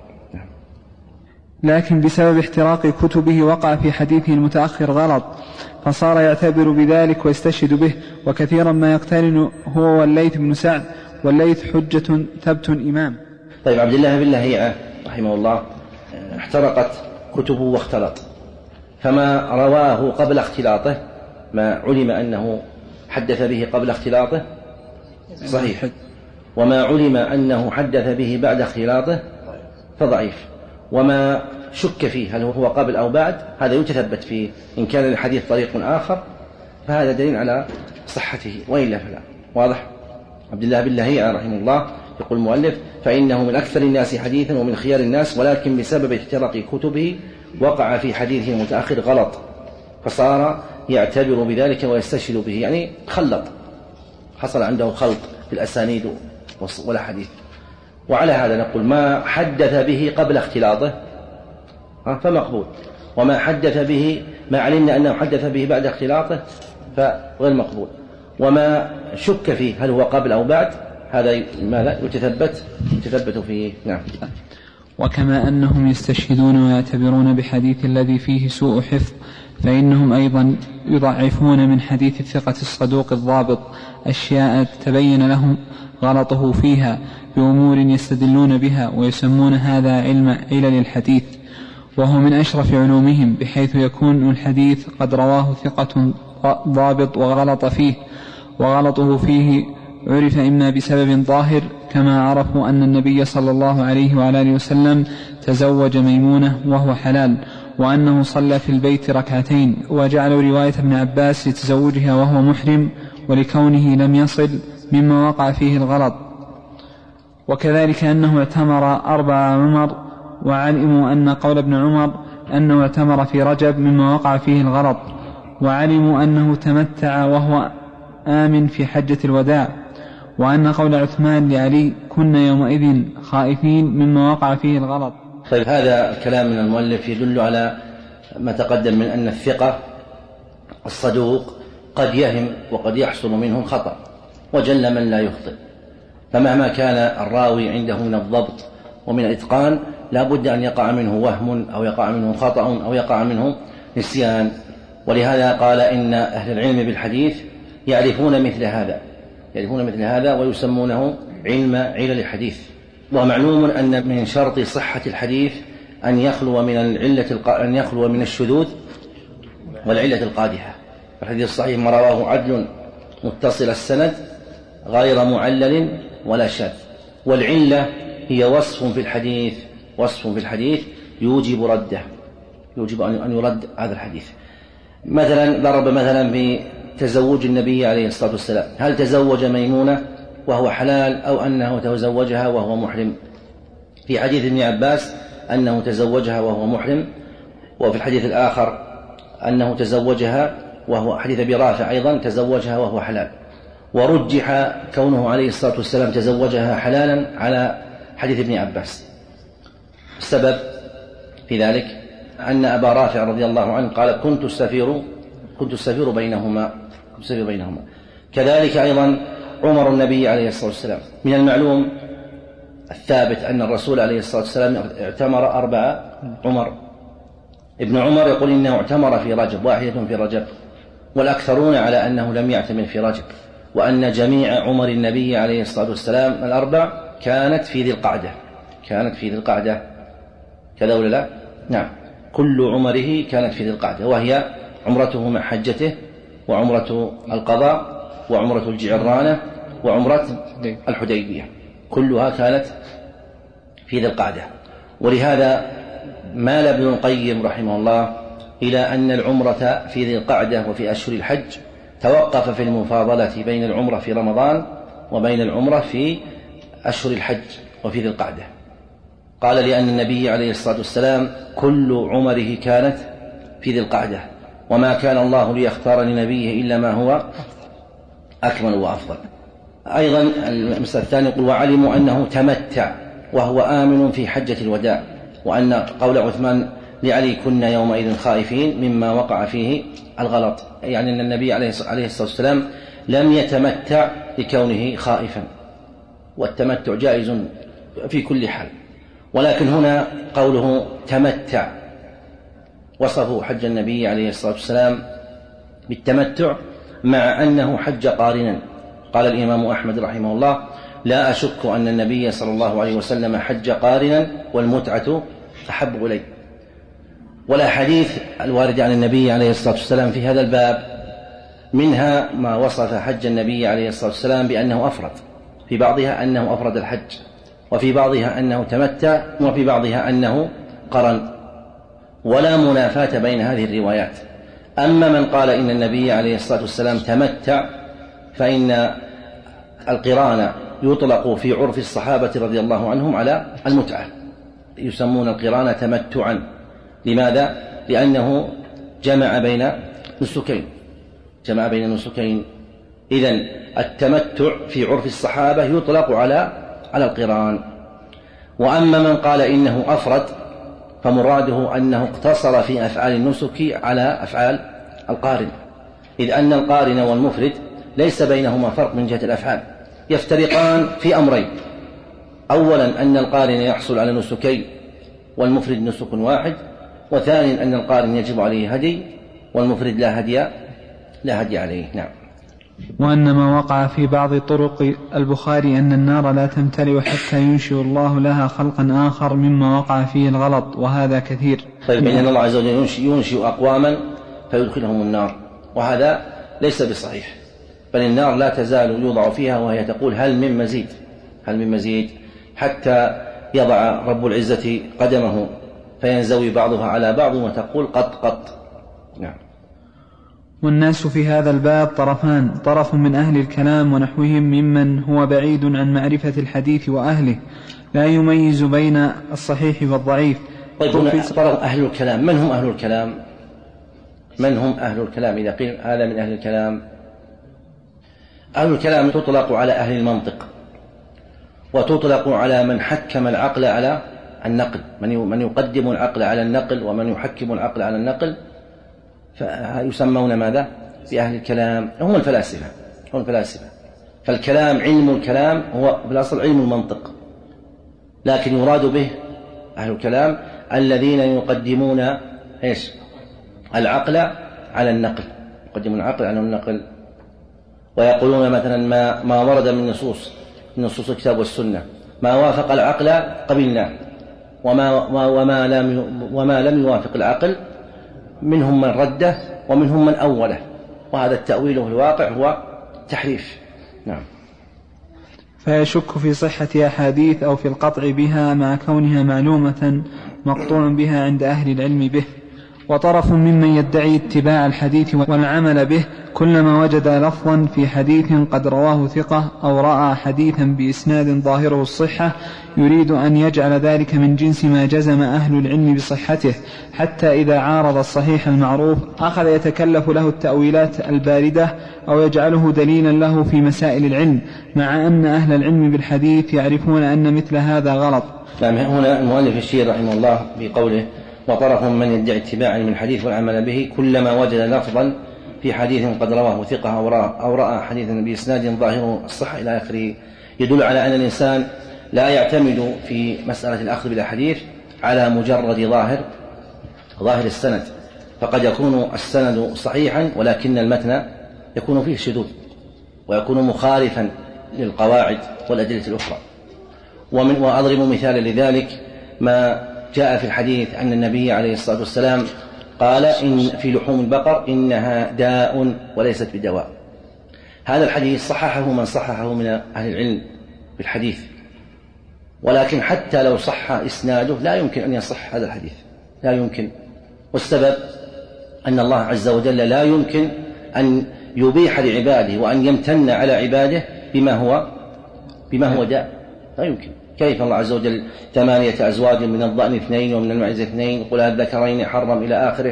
لكن بسبب احتراق كتبه وقع في حديثه المتأخر غلط، فصار يعتبر بذلك ويستشهد به، وكثيرا ما يقترن هو والليث بن سعد، والليث حجة ثبت إمام. طيب عبد الله بن لهيعة رحمه الله احترقت كتبه واختلط، فما رواه قبل اختلاطه ما علم أنه حدث به قبل اختلاطه صحيح، وما علم أنه حدث به بعد اختلاطه فضعيف، وما شك فيه هل هو قبل أو بعد هذا يتثبت فيه. إن كان للحديث طريق آخر فهذا دليل على صحته، وإلا فلا. واضح؟ عبد الله بن لهيعة رحمه الله يقول المؤلف فإنه من أكثر الناس حديثا ومن خيار الناس، ولكن بسبب احتراق كتبه وقع في حديثه المتأخر غلط، فصار يعتبر بذلك ويستشهد به، يعني خلط، حصل عنده خلط في الأسانيد والحديث. وعلى هذا نقول ما حدث به قبل اختلاطه فمقبول، وما حدث به ما علمنا أنه حدث به بعد اختلاطه فغير مقبول، وما شك فيه هل هو قبل أو بعد هذا ماذا يتثبت فيه. نعم. وكما أنهم يستشهدون ويعتبرون بحديث الذي فيه سوء حفظ، فإنهم أيضا يضعفون من حديث الثقة الصدوق الضابط أشياء تبين لهم غلطه فيها بأمور يستدلون بها، ويسمون هذا علم علل الحديث، وهو من أشرف علومهم، بحيث يكون الحديث قد رواه ثقة ضابط وغلط فيه، وغلطه فيه عرف إما بسبب ظاهر كما عرفوا أن النبي صلى الله عليه وعلى آله وسلم تزوج ميمونة وهو حلال، وأنه صلى في البيت ركعتين، وجعلوا رواية ابن عباس لتزوجها وهو محرم ولكونه لم يصل مما وقع فيه الغلط. وكذلك أنه اعتمر 4 عمر، وعلموا أن قول ابن عمر أنه اعتمر في رجب مما وقع فيه الغلط، وعلموا أنه تمتع وهو آمن في حجة الوداع، وأن قول عثمان لعلي كنا يومئذ خائفين مما وقع فيه الغلط. طيب هذا الكلام من المؤلف يدل على ما تقدم من أن الثقة الصدوق قد يهم وقد يحصل منه الخطأ، وجل من لا يخطئ، فمهما كان الراوي عنده من الضبط ومن الإتقان لا بد أن يقع منه وهم أو يقع منه خطأ أو يقع منه نسيان. ولهذا قال إن أهل العلم بالحديث يعرفون مثل هذا ويسمونه علم علل الحديث، ومعلوم أن من شرط صحة الحديث أن يخلو من الشذوذ والعلة القادحة. الحديث الصحيح ما رواه عدل متصل السند غير معلل ولا شاذ، والعلة هي وصف في الحديث يوجب رده، يوجب أن يرد هذا الحديث. مثلا ضرب مثلا بتزوج النبي عليه الصلاة والسلام، هل تزوج ميمونة وهو حلال أو أنه تزوجها وهو محرم؟ في حديث ابن عباس أنه تزوجها وهو محرم، وفي الحديث الآخر أنه تزوجها وهو حديث أبي رافع أيضا تزوجها وهو حلال، ورجح كونه عليه الصلاة والسلام تزوجها حلالا على حديث ابن عباس. السبب في ذلك أن أبا رافع رضي الله عنه قال كنت السفير بينهما. كذلك أيضا عمر النبي عليه الصلاة والسلام، من المعلوم الثابت أن الرسول عليه الصلاة والسلام اعتمر 4. ابن عمر يقول إنه اعتمر في رجب، واحدة في رجب، والأكثرون على أنه لم يعتمر في رجب، وأن جميع عمر النبي عليه الصلاة والسلام 4 كانت في ذي القعدة. كذا ولا لا؟ نعم، كل عمره كانت في ذي القعدة، وهي عمرته مع حجته، وعمرة القضاء، وعمرة الجعرانة، وعمرة الحديبية، كلها كانت في ذي القعدة. ولهذا مال ابن القيم رحمه الله إلى أن العمرة في ذي القعدة وفي أشهر الحج توقف في المفاضلة بين العمرة في رمضان وبين العمرة في أشهر الحج وفي ذي القعدة. قال لأن النبي عليه الصلاة والسلام كل عمره كانت في ذي القعدة، وما كان الله ليختار لنبيه إلا ما هو أكمل وأفضل. أيضا المسألة الثانية يقول وعلموا أنه تمتع وهو آمن في حجة الوداع، وأن قول عثمان لعلي كنا يومئذ خائفين مما وقع فيه الغلط، يعني أن النبي عليه الصلاة والسلام لم يتمتع لكونه خائفا، والتمتع جائز في كل حال. ولكن هنا قوله تمتع وصفه حج النبي عليه الصلاة والسلام بالتمتع مع أنه حج قارنا. قال الإمام أحمد رحمه الله لا أشك أن النبي صلى الله عليه وسلم حج قارنا والمتعة أحب إلي. والأحاديث الواردة عن النبي عليه الصلاة والسلام في هذا الباب منها ما وصف حج النبي عليه الصلاة والسلام بأنه أفرد، في بعضها أنه أفرد الحج، وفي بعضها أنه تمتع، وفي بعضها أنه قرن، ولا منافاة بين هذه الروايات. أما من قال إن النبي عليه الصلاة والسلام تمتع فإن القران يطلق في عرف الصحابة رضي الله عنهم على المتعة، يسمون القران تمتعا. لماذا؟ لأنه جمع بين نسكين. إذن التمتع في عرف الصحابة يطلق على القران. وأما من قال إنه أفرد فمراده أنه اقتصر في أفعال النسك على أفعال القارن، إذ أن القارن والمفرد ليس بينهما فرق من جهة الأفعال، يفترقان في أمرين: أولا أن القارن يحصل على نسكين والمفرد نسك واحد، وثانيا أن القارن يجب عليه هدي والمفرد لا هدي عليه. نعم. وأن ما وقع في بعض طرق البخاري أن النار لا تمتلئ حتى ينشئ الله لها خلقا آخر مما وقع فيه الغلط، وهذا كثير. طيب، إن الله عز وجل ينشئ أقواما فيدخلهم النار، وهذا ليس بصحيح، بل النار لا تزال يوضع فيها وهي تقول هل من مزيد حتى يضع رب العزة قدمه فينزوي بعضها على بعض وتقول قط. نعم. والناس في هذا الباب طرفان: طرف من أهل الكلام ونحوهم ممن هو بعيد عن معرفة الحديث وأهله، لا يميز بين الصحيح والضعيف. طيب، طرف أهل الكلام، من هم أهل الكلام؟ إذا قيل هذا من أهل الكلام، أهل الكلام تطلق على أهل المنطق، وتطلق على من حكم العقل على النقل، من يقدم العقل على النقل ومن يحكم العقل على النقل، فيسمون ماذا؟ بأهل الكلام. هم الفلاسفة. فالكلام، علم الكلام هو بالأصل علم المنطق، لكن يراد به أهل الكلام الذين يقدمون العقل على النقل، يقدمون العقل على النقل، ويقولون مثلا ما ورد من نصوص الكتاب والسنة ما وافق العقل قبلناه، وما لم يوافق العقل منهم من رده ومنهم من أوله، وهذا التأويل في الواقع هو تحريف. نعم. فيشك في صحة أحاديث أو في القطع بها مع كونها معلومة مقطوع بها عند أهل العلم به. وطرف ممن يدعي اتباع الحديث والعمل به كلما وجد لفظا في حديث قد رواه ثقة أو رأى حديثا بإسناد ظاهره الصحة يريد أن يجعل ذلك من جنس ما جزم أهل العلم بصحته، حتى إذا عارض الصحيح المعروف أخذ يتكلف له التأويلات الباردة أو يجعله دليلا له في مسائل العلم، مع أن أهل العلم بالحديث يعرفون أن مثل هذا غلط. هنا المؤلف الشيخ رحمه الله بقوله وطرف من يدعي اتباع من الحديث والعمل به كلما وجد لفظا في حديث قد رواه ثقة أو رأى حديثا بإسناد ظاهره الصحة إلى آخره، يدل على أن الإنسان لا يعتمد في مسألة الأخذ بالأحاديث على مجرد ظاهر السند، فقد يكون السند صحيحا ولكن المتن يكون فيه شذوذ ويكون مخالفا للقواعد والأدلة الأخرى. وأضرب مثالا لذلك ما جاء في الحديث أن النبي عليه الصلاة والسلام قال إن في لحوم البقر إنها داء وليست بدواء. هذا الحديث صححه من صححه من أهل العلم بالحديث، ولكن حتى لو صح إسناده لا يمكن أن يصح هذا الحديث، لا يمكن. والسبب أن الله عز وجل لا يمكن أن يبيح لعباده وأن يمتن على عباده بما هو داء، لا يمكن. كيف الله عز وجل 8 أزواج من الضأن 2 ومن المعز 2، قل الذكرين حرم إلى آخره،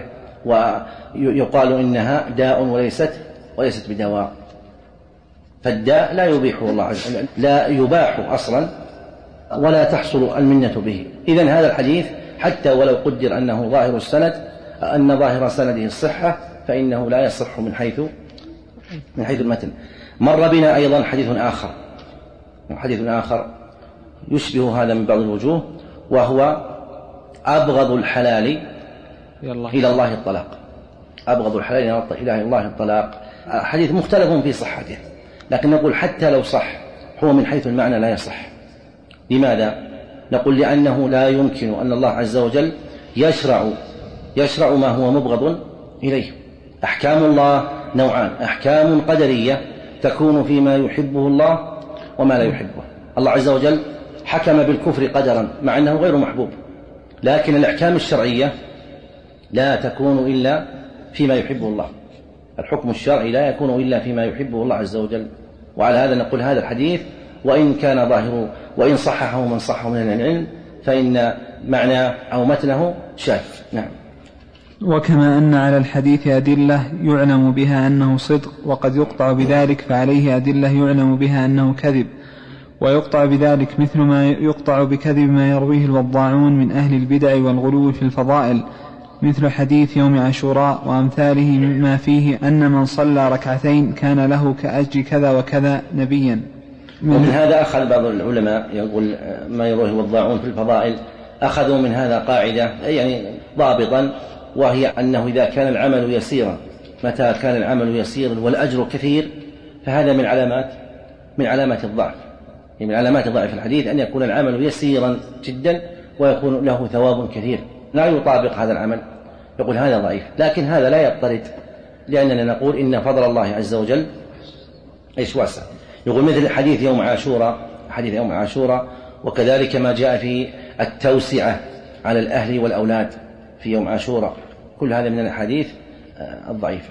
ويقال إنها داء وليست بدواء. فالداء لا يبيحه الله عز وجل، لا يباح أصلا ولا تحصل المنة به. إذن هذا الحديث حتى ولو قدر أنه ظاهر السند أن ظاهر سنده الصحة فإنه لا يصح من حيث المتن. مر بنا أيضا حديث آخر يشبه هذا من بعض الوجوه، وهو أبغض الحلال إلى الله الطلاق. أبغض الحلال إلى الله الطلاق، حديث مختلف في صحته، لكن نقول حتى لو صح هو من حيث المعنى لا يصح. لماذا؟ نقول لأنه لا يمكن أن الله عز وجل يشرع ما هو مبغض إليه. أحكام الله نوعان: أحكام قدرية تكون فيما يحبه الله وما لا يحبه. الله عز وجل حكم بالكفر قدرا مع أنه غير محبوب، لكن الأحكام الشرعية لا تكون إلا فيما يحبه الله. الحكم الشرعي لا يكون إلا فيما يحبه الله عز وجل. وعلى هذا نقول هذا الحديث وإن كان ظاهره وإن صححه من صحه من العلم فإن معناه أو متنه شاذ. نعم. وكما أن على الحديث أدلة يعلم بها أنه صدق وقد يقطع بذلك، فعليه أدلة يعلم بها أنه كذب، ويقطع بذلك مثل ما يقطع بكذب ما يرويه الوضاعون من أهل البدع والغلو في الفضائل، مثل حديث يوم عاشوراء وأمثاله مما فيه أن من صلى ركعتين كان له كأجر كذا وكذا نبيا. ومن هذا أخذ بعض العلماء يقول ما يرويه الوضاعون في الفضائل، أخذوا من هذا قاعدة يعني ضابطا، وهي أنه إذا كان العمل يسيرا، متى كان العمل يسيرا والأجر كثير فهذا من علامات الضعف. من علامات ضعف الحديث أن يكون العمل يسيرا جدا ويكون له ثواب كثير، لا يطابق هذا العمل، يقول هذا ضعيف. لكن هذا لا يضطرد، لأننا نقول إن فضل الله عز وجل واسع. يقول مثل حديث يوم عاشوراء، وكذلك ما جاء في التوسعة على الأهل والأولاد في يوم عاشوراء، كل هذا من الأحاديث الضعيفة.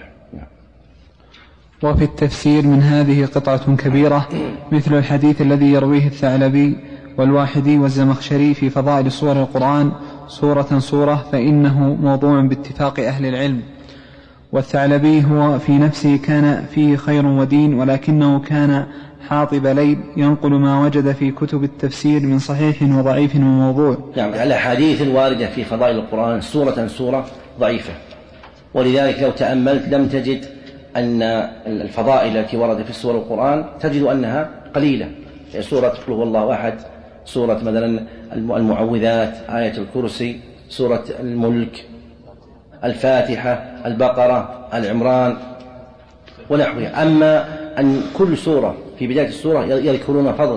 وفي التفسير من هذه قطعة كبيرة، مثل الحديث الذي يرويه الثعلبي والواحدي والزمخشري في فضائل سور القرآن سورة فإنه موضوع باتفاق أهل العلم. والثعلبي هو في نفسه كان فيه خير ودين، ولكنه كان حاطب ليل ينقل ما وجد في كتب التفسير من صحيح وضعيف وموضوع. يعني الأحاديث الواردة في فضائل القرآن سورة ضعيفة، ولذلك لو تأملت لم تجد أن الفضائل التي وردت في سور القرآن تجد أنها قليلة. سورة قل هو الله أحد، سورة مثلا المعوذات، آية الكرسي، سورة الملك، الفاتحة، البقرة، العمران ونحوها. أما أن كل سورة في بداية السورة يذكرون فضلا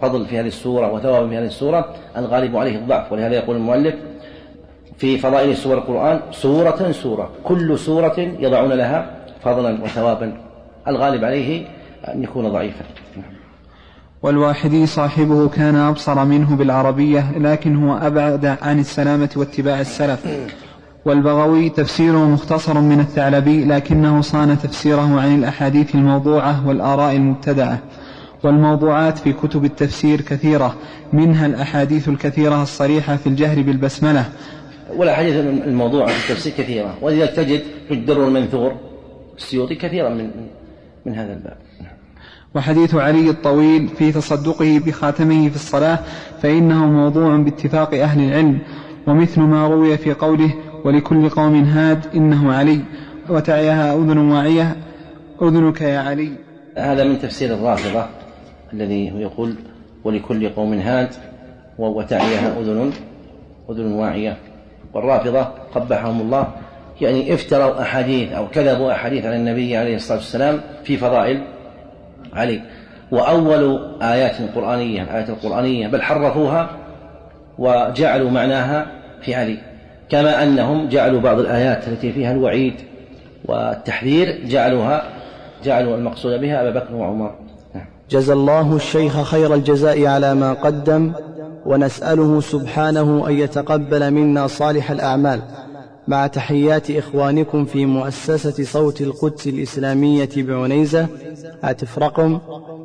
فضل في هذه السورة وثواب في هذه السورة الغالب عليه الضعف. ولهذا يقول المؤلف في فضائل سور القرآن سورة سورة، كل سورة يضعون لها فضلا وثوابا، الغالب عليه أن يكون ضعيفا. والواحدي صاحبه كان أبصر منه بالعربية، لكن هو أبعد عن السلامة واتباع السلف. والبغوي تفسيره مختصر من الثعلبي، لكنه صان تفسيره عن الأحاديث الموضوعة والآراء المبتدعة. والموضوعات في كتب التفسير كثيرة، منها الأحاديث الكثيرة الصريحة في الجهر بالبسملة. والأحاديث الموضوعة في التفسير كثيرة، ولذلك تجد في الدر المنثور السيوطي كثيرا من هذا الباب. وحديث علي الطويل في تصدقه بخاتمه في الصلاة فإنه موضوع باتفاق أهل العلم، ومثل ما روي في قوله ولكل قوم هاد إنه علي وتعيها أذن واعية أذنك يا علي. هذا من تفسير الرافضة الذي يقول ولكل قوم هاد وتعيها أذن واعية. والرافضة قبحهم الله يعني افتروا أحاديث أو كذبوا أحاديث على النبي عليه الصلاة والسلام في فضائل علي، وأول آيات قرآنية الآيات القرآنية بل حرفوها وجعلوا معناها في علي، كما أنهم جعلوا بعض الآيات التي فيها الوعيد والتحذير جعلوا المقصود بها أبا بكر وعمر. جزى الله الشيخ خير الجزاء على ما قدم، ونسأله سبحانه أن يتقبل منا صالح الأعمال، مع تحيات إخوانكم في مؤسسة صوت القدس الإسلامية بعنيزة. هاتف رقم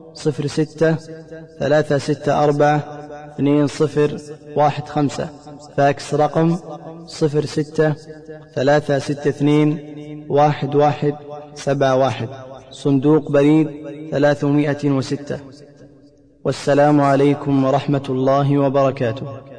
06-364-2015، فاكس رقم 06-362-1171، صندوق بريد 306. والسلام عليكم ورحمة الله وبركاته.